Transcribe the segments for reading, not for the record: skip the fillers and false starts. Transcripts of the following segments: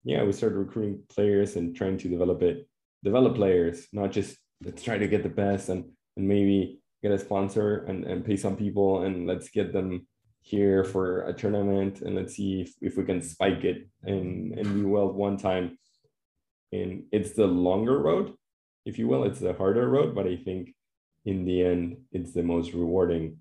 yeah, we started recruiting players and trying to develop players, not just let's try to get the best and maybe get a sponsor and pay some people and let's get them here for a tournament and let's see if we can spike it and do well one time. And it's the longer road, if you will. It's the harder road, but I think in the end, it's the most rewarding.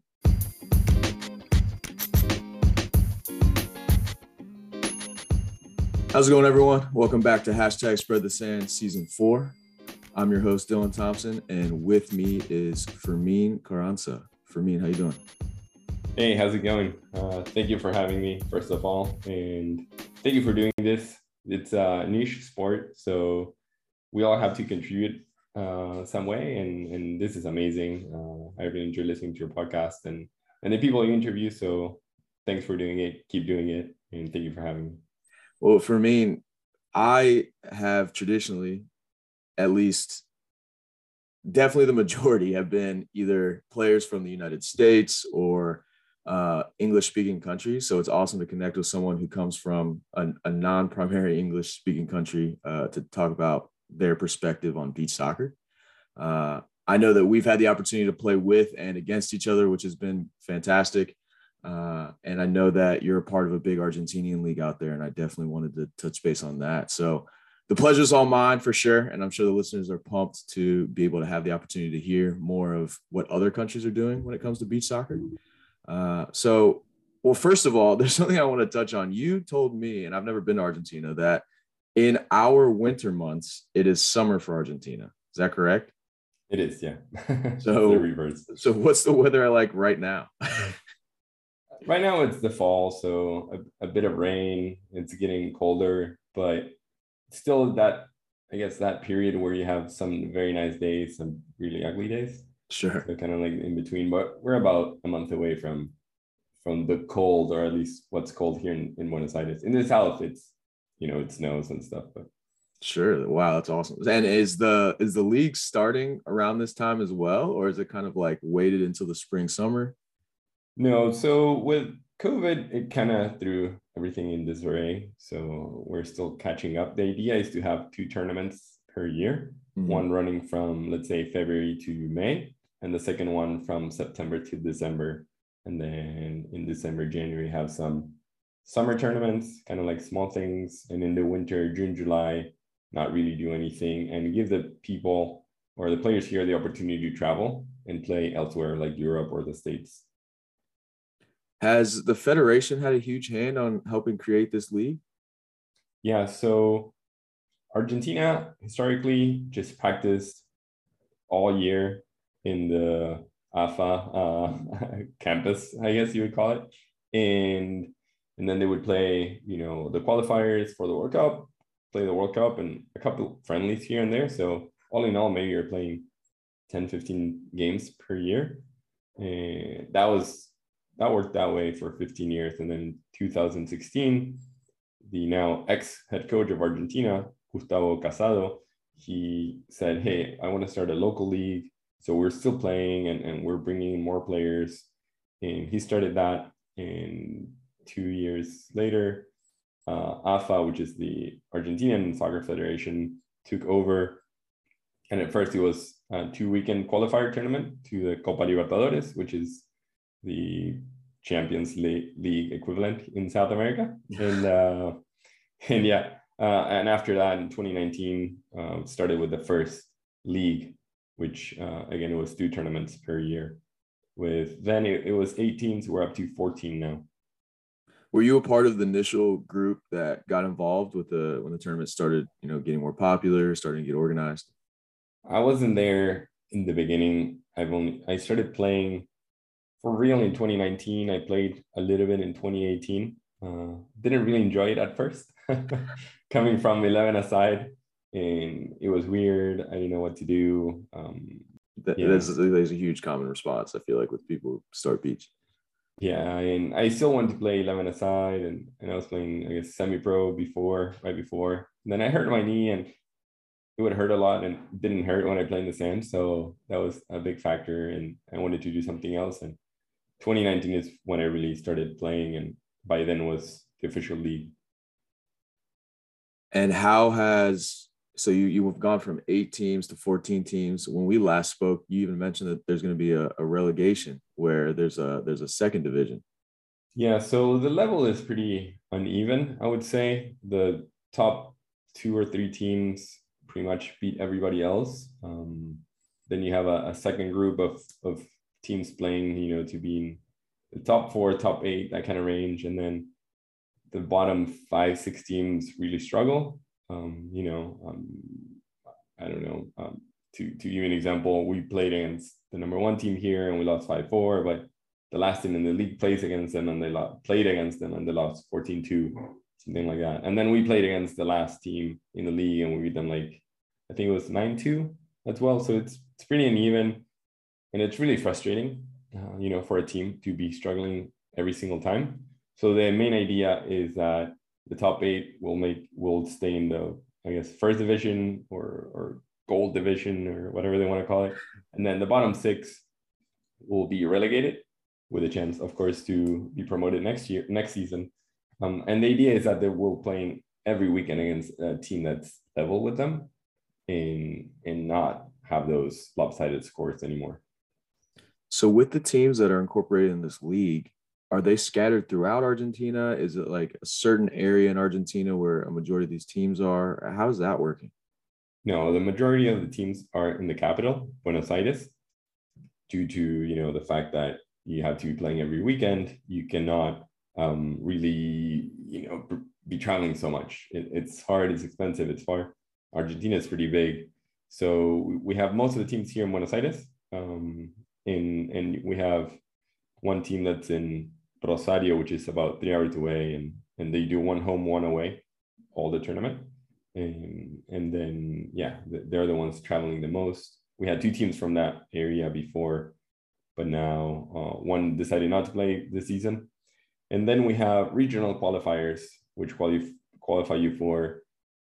How's it going, everyone? Welcome back to Hashtag Spread the Sand Season 4. I'm your host, Dylan Thompson, and with me is Fermin Carranza. Fermin, how you doing? Hey, how's it going? Thank you for having me, first of all, and thank you for doing this. It's a niche sport, so we all have to contribute some way, and this is amazing. I really enjoy listening to your podcast and the people you interview, so thanks for doing it. Keep doing it, and thank you for having me. Well, Fermin, I have traditionally, at least definitely the majority, have been either players from the United States or English-speaking countries. So it's awesome to connect with someone who comes from a non-primary English-speaking country to talk about their perspective on beach soccer. I know that we've had the opportunity to play with and against each other, which has been fantastic. And I know that you're a part of a big Argentinian league out there, and I definitely wanted to touch base on that. So the pleasure's all mine for sure. And I'm sure the listeners are pumped to be able to have the opportunity to hear more of what other countries are doing when it comes to beach soccer. Well, first of all, there's something I want to touch on. You told me, and I've never been to Argentina, that in our winter months, it is summer for Argentina. Is that correct? It is, yeah. So what's the weather like right now? Right now it's the fall, so a bit of rain. It's getting colder, but still that, I guess, that period where you have some very nice days, some really ugly days. Sure. So kind of like in between, but we're about a month away from the cold, or at least what's cold here in Buenos Aires. In the south, it's, it snows and stuff, but sure. Wow, that's awesome. And is the league starting around this time as well, or is it kind of like waited until the spring, summer? No, so with COVID, it kind of threw everything in disarray. So we're still catching up. The idea is to have 2 tournaments per year, one running from, let's say, February to May, and the second one from September to December. And then in December, January, have some summer tournaments, kind of like small things. And in the winter, June, July, not really do anything and give the people or the players here the opportunity to travel and play elsewhere, like Europe or the States. Has the federation had a huge hand on helping create this league? Yeah, so Argentina historically just practiced all year in the AFA campus, I guess you would call it. And then they would play, the qualifiers for the World Cup, play the World Cup and a couple friendlies here and there. So all in all, maybe you're playing 10, 15 games per year. And that worked that way for 15 years. And then 2016, the now ex-head coach of Argentina, Gustavo Casado, he said, hey, I want to start a local league. So we're still playing and we're bringing in more players. And he started that. And 2 years later, AFA, which is the Argentinian Soccer Federation, took over. And at first it was a 2-weekend qualifier tournament to the Copa Libertadores, which is the Champions League equivalent in South America. And after that, in 2019, started with the first league, which again, it was 2 tournaments per year. Then it was 18, so we're up to 14 now. Were you a part of the initial group that got involved with when the tournament started, getting more popular, starting to get organized? I wasn't there in the beginning. I started playing for real in 2019. I played a little bit in 2018. Didn't really enjoy it at first, coming from 11 aside, and it was weird. I didn't know what to do. There's a huge common response, I feel like, with people who start beach. Yeah, and I still wanted to play 11 aside, and I was playing, I guess, semi-pro right before. And then I hurt my knee, and it would hurt a lot, and it didn't hurt when I played in the sand. So that was a big factor, and I wanted to do something else. And 2019 is when I really started playing, and by then was the official league. And how has so you have gone from 8 teams to 14 teams. When we last spoke, you even mentioned that there's going to be a relegation where there's a second division. Yeah, so the level is pretty uneven, I would say. The top two or three teams pretty much beat everybody else. Then you have a second group of teams playing, to be in the top four, top eight, that kind of range. And then the bottom five, six teams really struggle. I don't know. To give you an example, we played against the number one team here and we lost 5-4, but the last team in the league plays against them and played against them and they lost 14-2, something like that. And then we played against the last team in the league and we beat them I think it was 9-2 as well. So it's pretty uneven and it's really frustrating, for a team to be struggling every single time. So the main idea is that the top eight will stay in the, I guess, first division or gold division or whatever they want to call it. And then the bottom six will be relegated with a chance, of course, to be promoted next season. And the idea is that they will play every weekend against a team that's level with them and not have those lopsided scores anymore. So with the teams that are incorporated in this league, are they scattered throughout Argentina? Is it like a certain area in Argentina where a majority of these teams are? How's that working? No, the majority of the teams are in the capital, Buenos Aires, due to, the fact that you have to be playing every weekend. You cannot really, be traveling so much. It's hard, it's expensive, it's far. Argentina is pretty big. So we have most of the teams here in Buenos Aires. And we have one team that's in Rosario, which is about 3 hours away, and they do one home, one away, all the tournament. And then, yeah, they're the ones traveling the most. We had two teams from that area before, but now one decided not to play this season. And then we have regional qualifiers, which qualify you for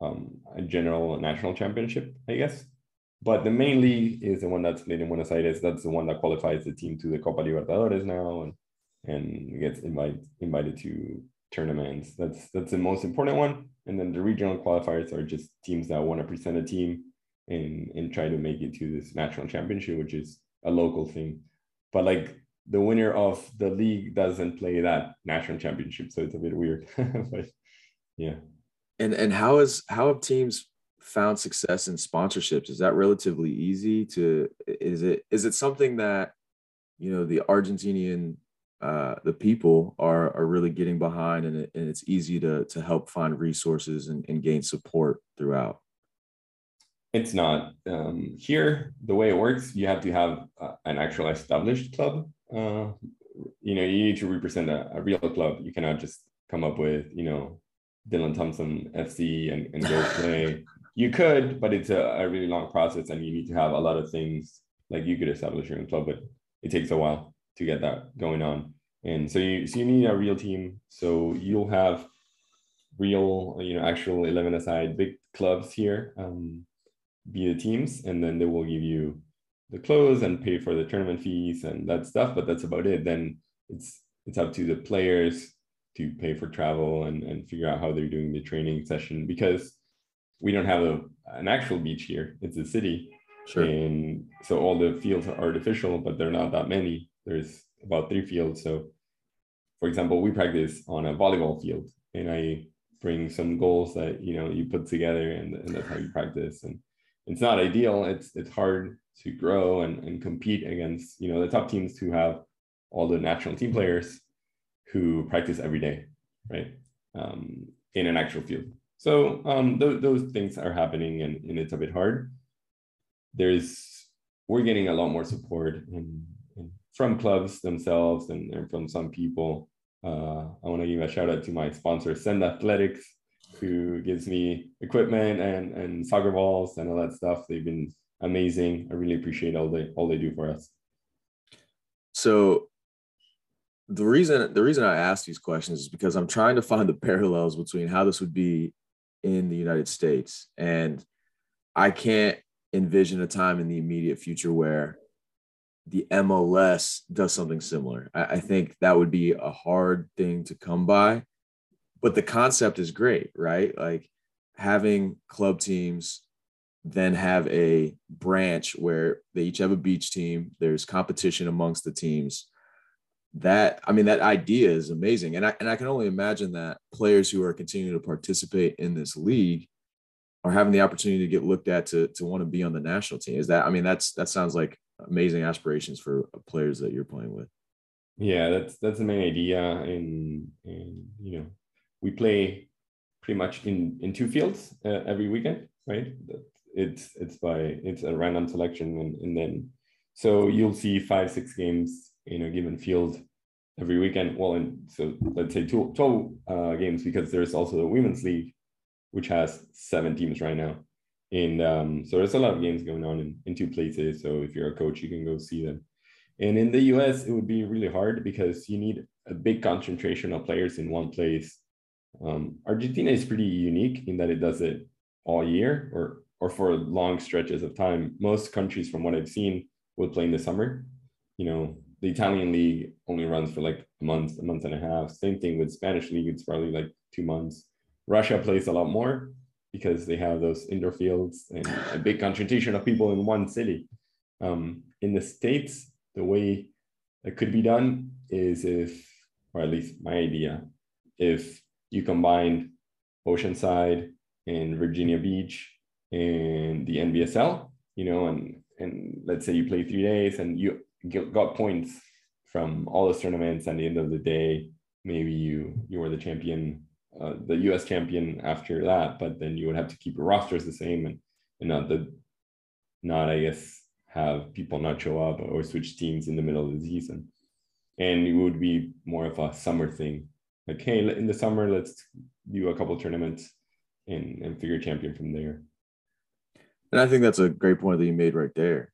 a general national championship, I guess. But the main league is the one that's played in Buenos Aires. That's the one that qualifies the team to the Copa Libertadores now and gets invited to tournaments. That's the most important one. And then the regional qualifiers are just teams that want to present a team and try to make it to this national championship, which is a local thing. But the winner of the league doesn't play that national championship, so it's a bit weird. But yeah. And how have teams found success in sponsorships? Is that relatively easy is it something that the Argentinian the people are really getting behind, and it's easy to help find resources and gain support throughout? It's not. Here, the way it works, you have to have an actual established club. You need to represent a real club. You cannot just come up with, Dylan Thompson FC and go play. You could, but it's a really long process and you need to have a lot of things. Like you could establish your own club, but it takes a while to get that going on. And so you need a real team. So you'll have real, actual 11-a-side big clubs here, be the teams, and then they will give you the clothes and pay for the tournament fees and that stuff. But that's about it. Then it's up to the players to pay for travel and figure out how they're doing the training session, because we don't have an actual beach here. It's a city. Sure. And so all the fields are artificial, but they're not that many. There's about 3 fields. So for example, we practice on a volleyball field and I bring some goals that, you put together and that's how you practice. And it's not ideal. It's hard to grow and compete against, the top teams who have all the national team players who practice every day, right? In an actual field. So those things are happening and it's a bit hard. We're getting a lot more support from clubs themselves and from some people. I want to give a shout out to my sponsor, Send Athletics, who gives me equipment and soccer balls and all that stuff. They've been amazing. I really appreciate all they do for us. So the reason I ask these questions is because I'm trying to find the parallels between how this would be in the United States. And I can't envision a time in the immediate future where the MLS does something similar. I think that would be a hard thing to come by, but the concept is great, right? Like having club teams then have a branch where they each have a beach team. There's competition amongst the teams. That idea is amazing, and I can only imagine that players who are continuing to participate in this league are having the opportunity to get looked at to want to be on the national team. Is that, I mean, that sounds like amazing aspirations for players that you're playing with. Yeah, that's the main idea, and we play pretty much in two fields every weekend, right? It's a random selection, and then so you'll see 5-6 games in a given field every weekend. Well, and so let's say 12 games, because there's also the women's league, which has 7 teams right now. And so there's a lot of games going on in 2 places. So if you're a coach, you can go see them. And in the US, it would be really hard because you need a big concentration of players in one place. Argentina is pretty unique in that it does it all year or for long stretches of time. Most countries, from what I've seen, would play in the summer. The Italian league only runs for like a month and a half. Same thing with Spanish league. It's probably like 2 months. Russia plays a lot more because they have those indoor fields and a big concentration of people in one city. In the States, the way it could be done is or at least my idea, if you combine Oceanside and Virginia Beach and the NBSL, and let's say you play 3 days and you got points from all those tournaments. At the end of the day, maybe you were the champion, the US champion after that, but then you would have to keep your rosters the same and not I guess have people not show up or switch teams in the middle of the season. And it would be more of a summer thing. Like, hey, in the summer, let's do a couple of tournaments and figure a champion from there. And I think that's a great point that you made right there.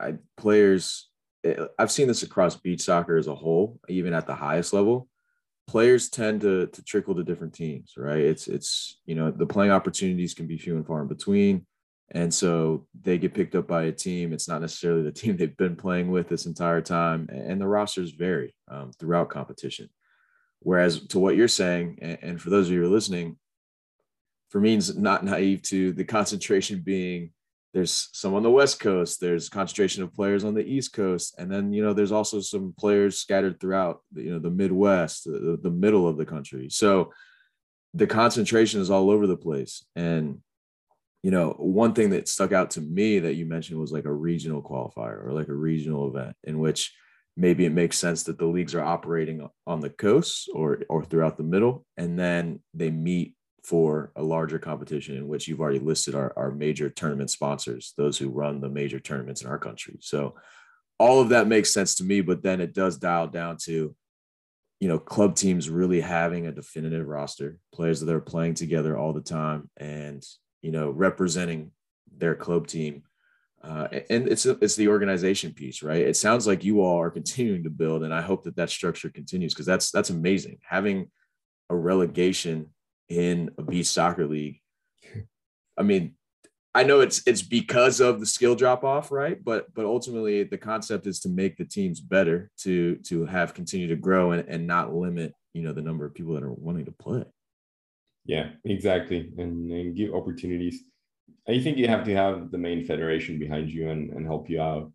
I've seen this across beach soccer as a whole, even at the highest level. Players tend to trickle to different teams, right? It's the playing opportunities can be few and far in between. And so they get picked up by a team. It's not necessarily the team they've been playing with this entire time. And the rosters vary throughout competition. Whereas to what you're saying, and for those of you who are listening, for me, it's not naive to the concentration being there's some on the West Coast, there's concentration of players on the East Coast. And then, there's also some players scattered throughout, the Midwest, the middle of the country. So the concentration is all over the place. And one thing that stuck out to me that you mentioned was like a regional qualifier or like a regional event in which maybe it makes sense that the leagues are operating on the coast or throughout the middle, and then they meet for a larger competition in which you've already listed our major tournament sponsors, those who run the major tournaments in our country. So all of that makes sense to me, but then it does dial down to, club teams really having a definitive roster, players that are playing together all the time and, representing their club team. And it's the organization piece, right? It sounds like you all are continuing to build, and I hope that structure continues, because that's amazing. Having a relegation in a beach soccer league. I mean, I know it's because of the skill drop off, right? But ultimately the concept is to make the teams better, to have continue to grow and not limit, the number of people that are wanting to play. Yeah, exactly. And give opportunities. I think you have to have the main federation behind you and help you out.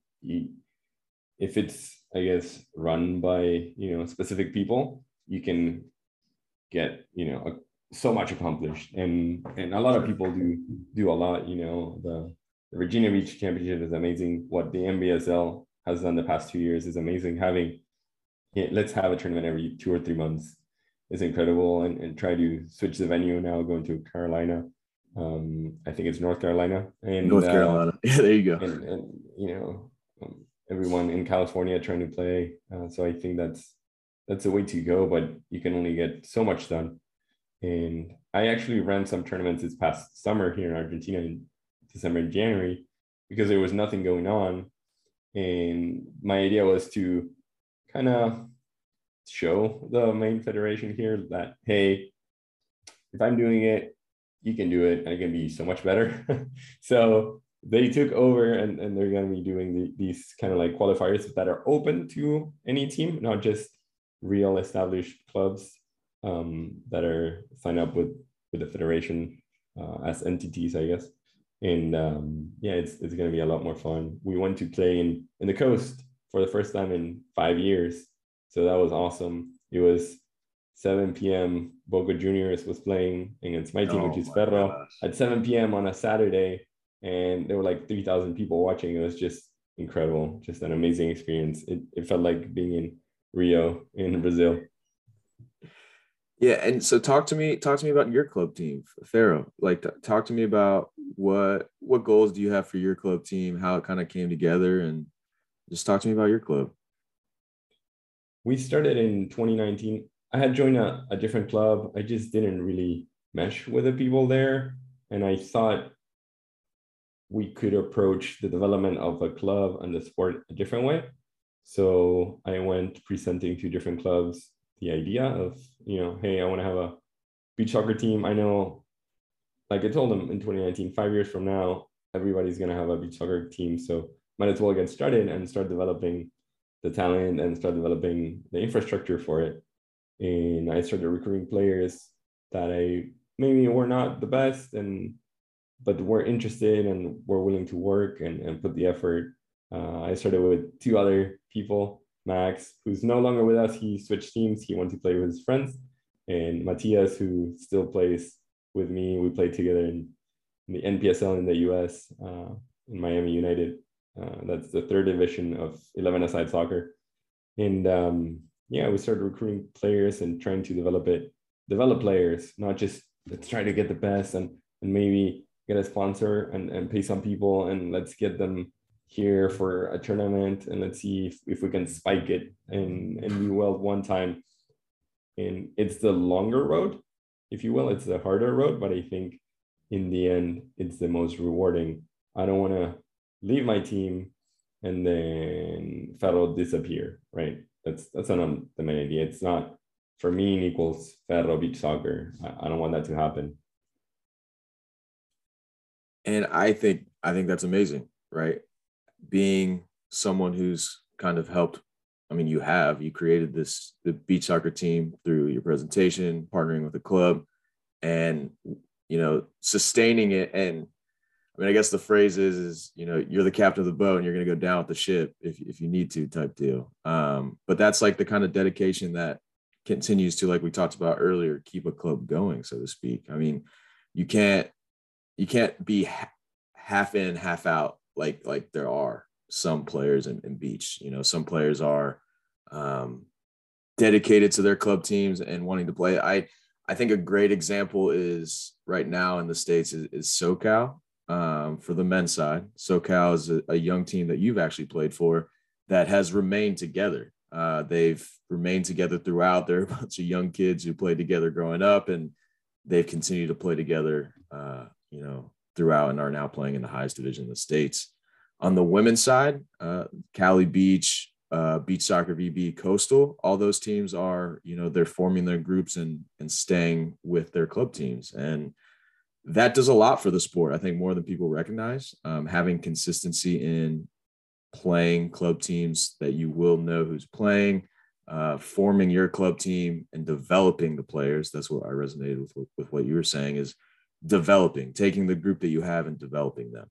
If it's, I guess, run by, specific people, you can get, so much accomplished. And a lot of people do a lot, the Virginia Beach Championship is amazing. What the NBSL has done the past 2 years is amazing. Let's have a tournament every 2 or 3 months is incredible, and try to switch the venue now, going to Carolina. I think it's North Carolina. And North Carolina. Yeah, there you go. And everyone in California trying to play. So I think that's the way to go, but you can only get so much done. And I actually ran some tournaments this past summer here in Argentina in December and January because there was nothing going on. And my idea was to kind of show the main federation here that, hey, if I'm doing it, you can do it, and it can be so much better. So they took over, and they're going to be doing these kind of like qualifiers that are open to any team, not just real established clubs that are signed up with the federation. as entities, I guess. And yeah, it's gonna be a lot more fun. We went to play in the coast for the first time in 5 years, so that was awesome. It was 7 p.m. Boca Juniors was playing against my team, which Oh is my Ferro, gosh. at 7 p.m. on a Saturday, and there were like 3,000 people watching. It was just incredible, just an amazing experience. It felt like being in Rio in Brazil. Yeah, and so talk to me about your club team, Pharaoh. Like, talk to me about what goals do you have for your club team, how it kind of came together, and just talk to me about your club. We started in 2019. I had joined a different club. I just didn't really mesh with the people there. And I thought we could approach the development of a club and the sport a different way. So I went presenting to different clubs the idea of, hey, I want to have a beach soccer team. I know, like I told them in 2019, 5 years from now, everybody's going to have a beach soccer team. So might as well get started and start developing the talent and start developing the infrastructure for it. And I started recruiting players that I maybe were not the best and but were interested and were willing to work and put the effort. I started with two other people, Max, who's no longer with us. He switched teams. He went to play with his friends, and Matias, who still plays with me. We played together in the NPSL in the US, in Miami United. That's the third division of 11-a-side soccer. And yeah, we started recruiting players and trying to develop players, not just let's try to get the best and maybe get a sponsor and pay some people and let's get them here for a tournament and let's see if we can spike it and do well one time. And it's the longer road, if you will. It's the harder road, but I think in the end, it's the most rewarding. I don't want to leave my team and then Ferro disappear, right? That's not the main idea. It's not for me equals Ferro beach soccer. I don't want that to happen. And I think that's amazing, right? Being someone who's kind of helped. I mean, you created the beach soccer team through your presentation, partnering with the club, and sustaining it. And I mean, I guess the phrase is you're the captain of the boat and you're going to go down with the ship if you need to, type deal. But that's like the kind of dedication that continues to, like we talked about earlier, keep a club going, so to speak. I mean, you can't be half in, half out like there are some players in beach. Some players are dedicated to their club teams and wanting to play. I think a great example is right now in the States is SoCal. For the men's side, SoCal is a young team that you've actually played for that has remained together. They've remained together throughout. They're a bunch of young kids who played together growing up, and they've continued to play together, throughout, and are now playing in the highest division in the States. On the women's side, Cali Beach, Beach Soccer VB, Coastal, all those teams are, they're forming their groups and staying with their club teams. And that does a lot for the sport, I think, more than people recognize. Having consistency in playing club teams that you will know who's playing, forming your club team and developing the players. That's what I resonated with what you were saying, is developing, taking the group that you have and developing them.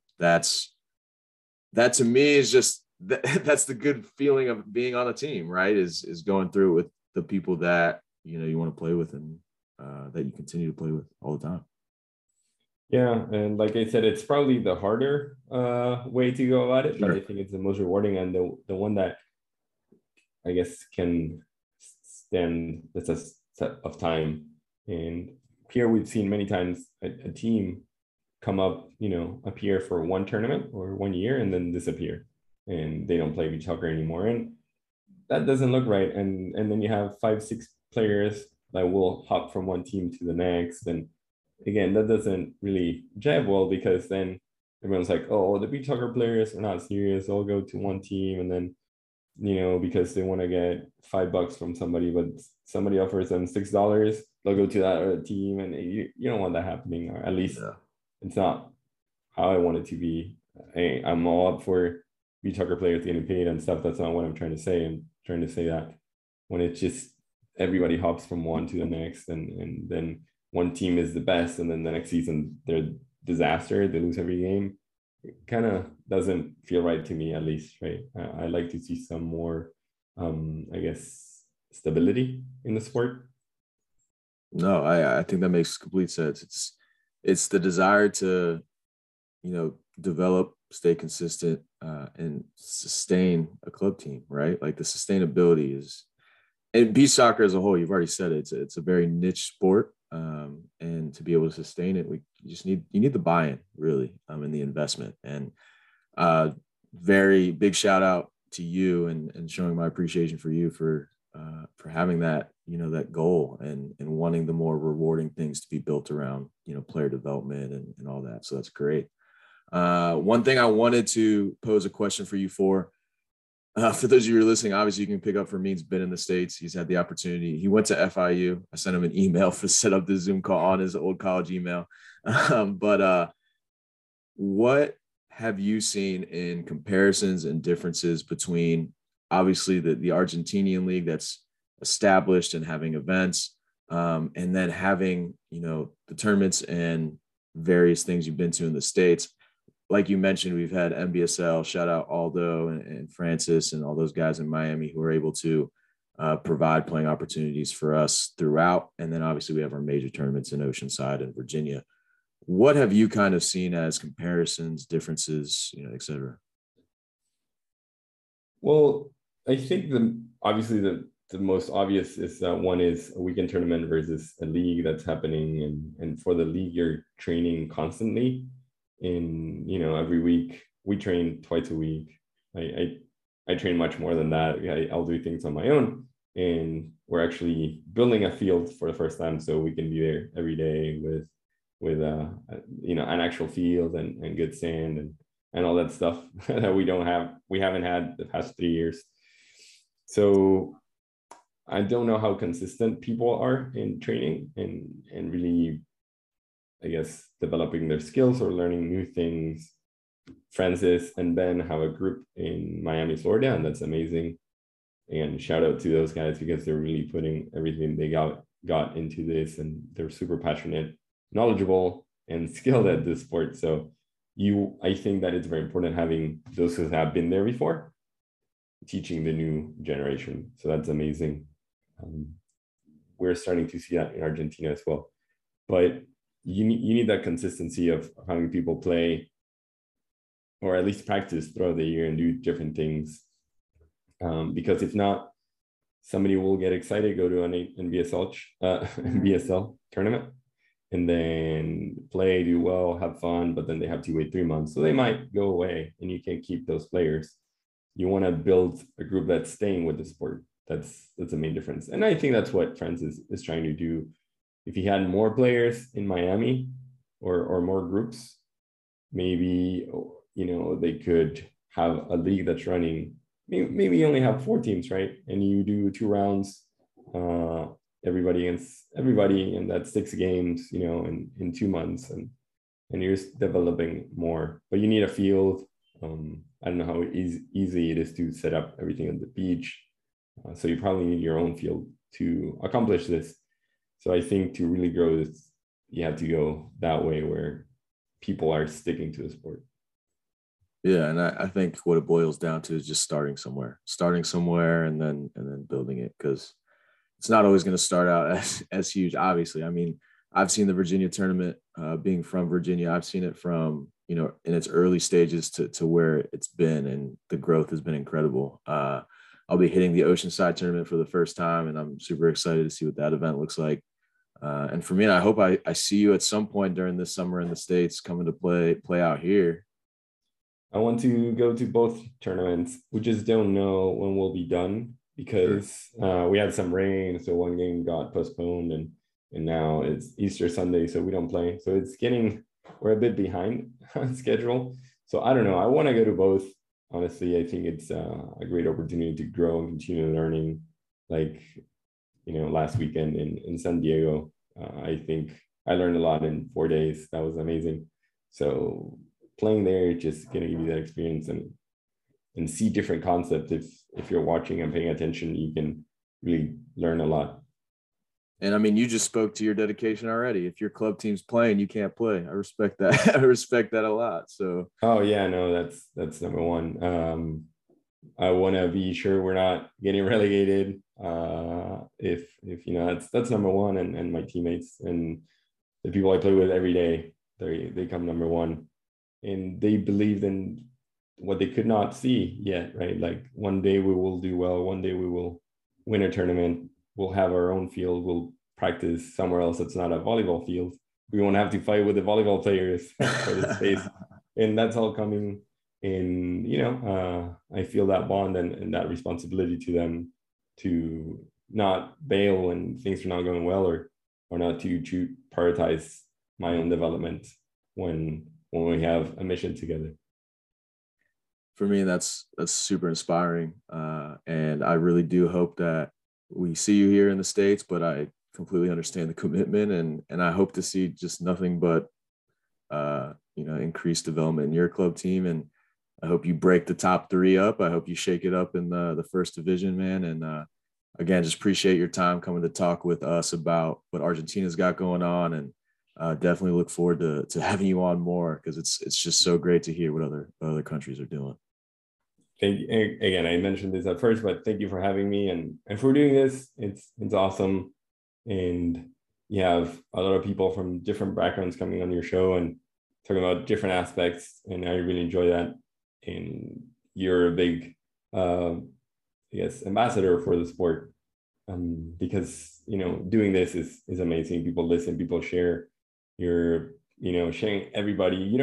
That to me is just that's the good feeling of being on a team, right? Is going through it with the people that you want to play with and that you continue to play with all the time. Yeah, and like I said, it's probably the harder way to go about it, but I Sure. think it's the most rewarding and the one that I guess can stand the test of time. And here we've seen many times a team come up, appear for one tournament or 1 year and then disappear, and they don't play beach soccer anymore, and that doesn't look right. And then you have 5, 6 players that will hop from one team to the next, and again, that doesn't really jive well because then everyone's like, oh, the beach soccer players are not serious. They'll go to one team and then, because they want to get $5 from somebody, but somebody offers them $6, they'll go to that other team. And you don't want that happening, or at least Yeah. it's not how I want it to be. I'm all up for beach soccer players getting paid and stuff. That's not what I'm trying to say. I'm trying to say that when it's just everybody hops from one to the next and then one team is the best and then the next season they're disaster, they lose every game. It kind of doesn't feel right to me, at least, right? I like to see some more, I guess, stability in the sport. No, I think that makes complete sense. It's the desire to, develop, stay consistent, and sustain a club team, right? Like the sustainability is, and beach soccer as a whole, you've already said it, it's a very niche sport, and to be able to sustain it, you need the buy-in really, in the investment. And very big shout out to you, and showing my appreciation for you for having that, that goal, and wanting the more rewarding things to be built around, player development and all that. So that's great. One thing I wanted to pose a question for you for those of you who are listening, obviously you can pick up Fermin's been in the States. He's had the opportunity. He went to FIU. I sent him an email to set up the Zoom call on his old college email. But what have you seen in comparisons and differences between obviously the Argentinian league that's established and having events, and then having, the tournaments and various things you've been to in the States? Like you mentioned, we've had NBSL, shout out Aldo and Francis and all those guys in Miami who are able to provide playing opportunities for us throughout. And then obviously we have our major tournaments in Oceanside and Virginia. What have you kind of seen as comparisons, differences, et cetera? Well, I think obviously the most obvious is that one is a weekend tournament versus a league that's happening. And for the league, you're training constantly. Every week we train twice a week. I train much more than that. I'll do things on my own, and we're actually building a field for the first time, so we can be there every day with an actual field and good sand and all that stuff that we haven't had the past 3 years. So I don't know how consistent people are in training and really, I guess, developing their skills or learning new things. Francis and Ben have a group in Miami, Florida, and that's amazing. And shout out to those guys because they're really putting everything they got into this, and they're super passionate, knowledgeable, and skilled at this sport. So I think that it's very important having those who have been there before teaching the new generation. So that's amazing. We're starting to see that in Argentina as well. But you need that consistency of having people play, or at least practice throughout the year and do different things. Because if not, somebody will get excited, go to an NBSL tournament, and then play, do well, have fun, but then they have to wait 3 months. So they might go away, and you can't keep those players. You want to build a group that's staying with the sport. That's the main difference. And I think that's what Francis is trying to do. If he had more players in Miami or more groups, maybe, they could have a league that's running. Maybe you only have 4 teams, right? And you do 2 rounds, everybody against everybody, and that's 6 games, in 2 months, and you're just developing more. But you need a field. I don't know how easy it is to set up everything at the beach. So you probably need your own field to accomplish this. So I think to really grow this, you have to go that way where people are sticking to the sport. Yeah, and I think what it boils down to is just starting somewhere and then building it, because it's not always going to start out as huge. Obviously, I mean, I've seen the Virginia tournament, being from Virginia. I've seen it from, in its early stages to where it's been, and the growth has been incredible. I'll be hitting the Oceanside tournament for the first time, and I'm super excited to see what that event looks like. And for me, I hope I see you at some point during this summer in the States, coming to play out here. I want to go to both tournaments. We just don't know when we'll be done because we had some rain, so one game got postponed, and now it's Easter Sunday, so we don't play. So we're a bit behind on schedule. So I don't know. I want to go to both. Honestly, I think it's a great opportunity to grow and continue learning. Like, last weekend in San Diego, I think I learned a lot in 4 days. That was amazing. So playing there, just going to give you that experience and see different concepts. If you're watching and paying attention, you can really learn a lot. And I mean, you just spoke to your dedication already. If your club team's playing, you can't play. I respect that. I respect that a lot. So, oh yeah, no, that's number one. I want to be sure we're not getting relegated. If you know, that's number one, and my teammates and the people I play with every day, they come number one, and they believe in what they could not see yet, right? Like one day we will do well, one day we will win a tournament, we'll have our own field, we'll practice somewhere else that's not a volleyball field. We won't have to fight with the volleyball players for the space, and that's all coming in. You know, I feel that bond and that responsibility to them to not bail when things are not going well, or not to prioritize my own development when we have a mission together. For me, that's super inspiring, and I really do hope that we see you here in the States. But I completely understand the commitment, and I hope to see just nothing but increased development in your club team. And I hope you break the top three up. I hope you shake it up in the first division, man. And again, just appreciate your time coming to talk with us about what Argentina's got going on, and definitely look forward to having you on more, because it's just so great to hear what other countries are doing. Thank you. Again, I mentioned this at first, but thank you for having me and for doing this. It's awesome, and you have a lot of people from different backgrounds coming on your show and talking about different aspects, and I really enjoy that. And you're a big, ambassador for the sport, because doing this is amazing. People listen, people share. You're sharing everybody.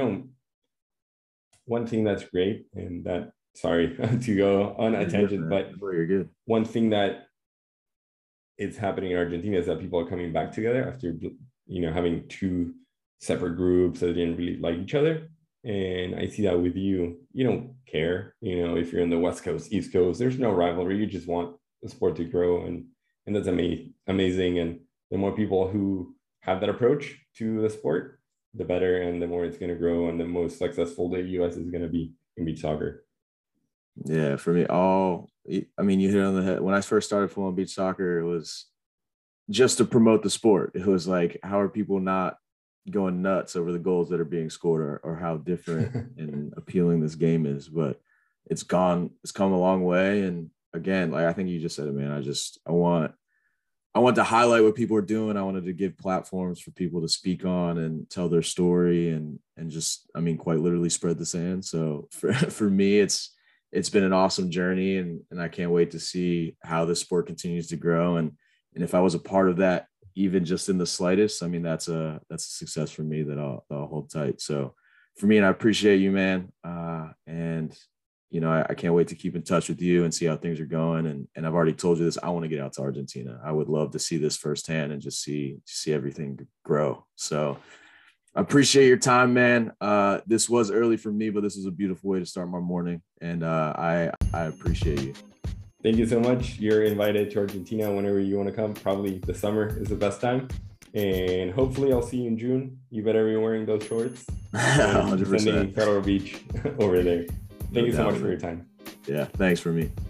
One thing that's great, and that, sorry to go on a tangent, but you're good. One thing that is happening in Argentina is that people are coming back together after having two separate groups that didn't really like each other. And I see that with you. You don't care, if you're in the West Coast, East Coast, there's no rivalry. You just want the sport to grow, and that's amazing. And the more people who have that approach to the sport, the better, and the more it's going to grow, and the most successful the U.S. is going to be in beach soccer. Yeah, for me, you hit on the head. When I first started following beach soccer, it was just to promote the sport. It was like, how are people not going nuts over the goals that are being scored, or how different and appealing this game is? But it's come a long way. And again, like I think you just said it, man. I want to highlight what people are doing. I wanted to give platforms for people to speak on and tell their story, and just, quite literally spread the sand. So for me, it's been an awesome journey, and I can't wait to see how this sport continues to grow. And if I was a part of that, even just in the slightest, that's a success for me that I'll hold tight. So for me, and I appreciate you, man. And I can't wait to keep in touch with you and see how things are going. And I've already told you this, I want to get out to Argentina. I would love to see this firsthand and just see everything grow. So I appreciate your time, man. This was early for me, but this is a beautiful way to start my morning. And I appreciate you. Thank you so much. You're invited to Argentina whenever you want to come. Probably the summer is the best time. And hopefully I'll see you in June. You better be wearing those shorts. 100%. Sending Federal Beach over there. Thank you so much for your time. Yeah, thanks for me.